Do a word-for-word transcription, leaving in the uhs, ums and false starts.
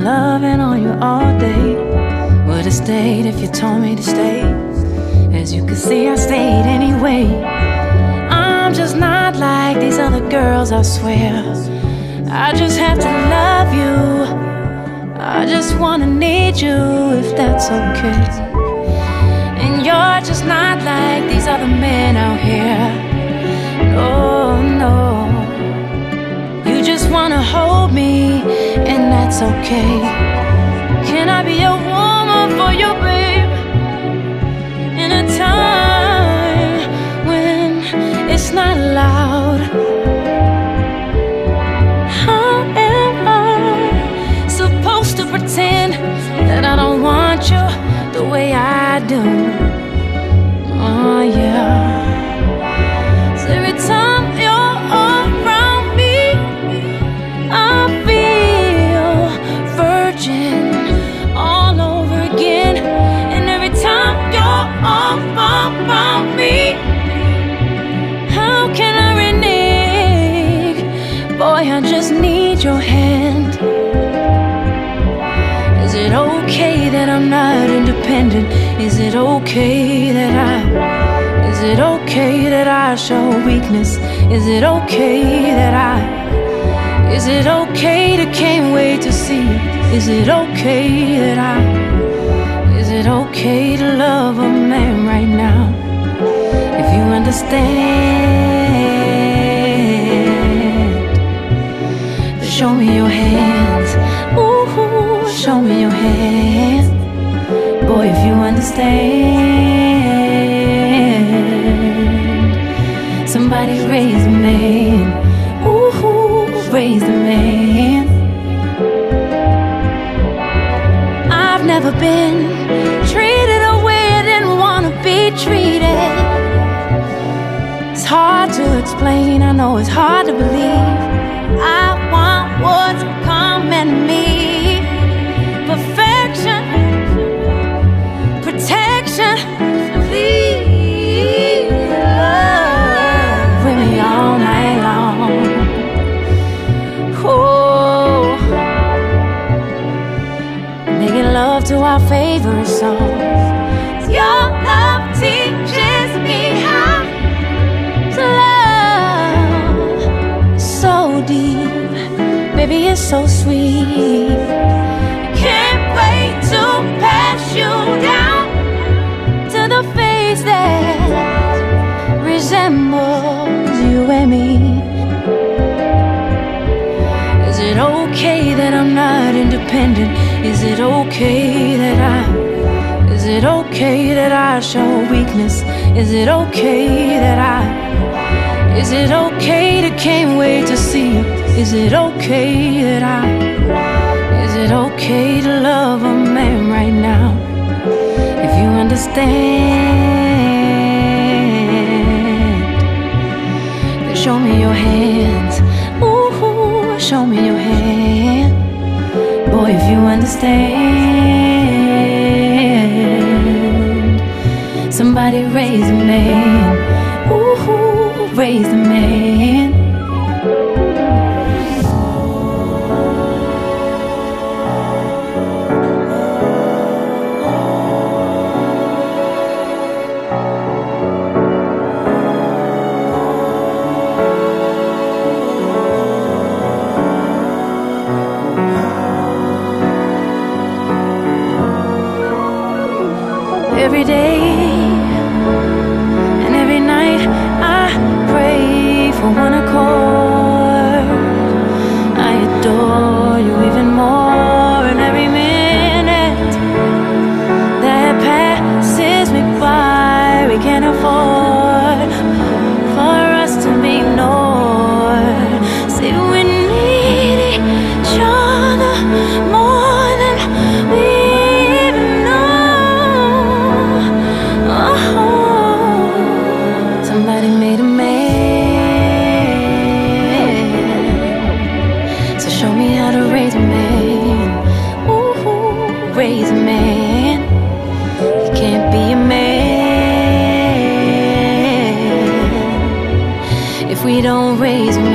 loving on you all day. Would've stayed if you told me to stay. As you can see, I stayed anyway. I'm just not like these other girls, I swear. I just have to love you. I just wanna need you, if that's okay. And you're just not like these other men out here. Oh no. You just wanna hold me, and that's okay. Can I be a woman for you, babe? In a time when it's not allowed. How am I supposed to pretend that I don't want you the way I do? Oh yeah. So every time you're around me, I feel virgin all over again. And every time you're around me, how can I renege? Boy, I just need your hand. Is it okay that I'm not independent? Is it okay that I Is it okay that I show weakness? Is it okay that I Is it okay to can't wait to see you? Is it okay that I Is it okay to love a man right now? If you understand, show me your hands. Ooh, show me your hands. Boy, if you understand, somebody raise a man. Ooh, raise a man. I've never been treated the way I didn't want to be treated. It's hard to explain, I know it's hard to believe. I want what's common to me. Perfection, protection, please love with me all night long. Oh, making love to our favorite song. Your love teaches me how to love so deep, baby, it's so sweet. Can't wait to pass you down to the face that resembles you and me. Is it okay that I'm not independent? Is it okay that I Is it okay that I show weakness? Is it okay that I Is it okay to can't wait to see you? Is it okay that I Is it okay to love a man right now? If you understand, then show me your hands. Ooh, show me your hand. Boy, if you understand, somebody raise a man. Ooh, raise a man. Every day and every night I pray for one accord. I adore you even more, and every minute that passes me by we can't afford for us to be ignored. See, we need each other more than we even know. Somebody made a man, so show me how to raise a man. Ooh, raise a man. You can't be a man if we don't raise a man.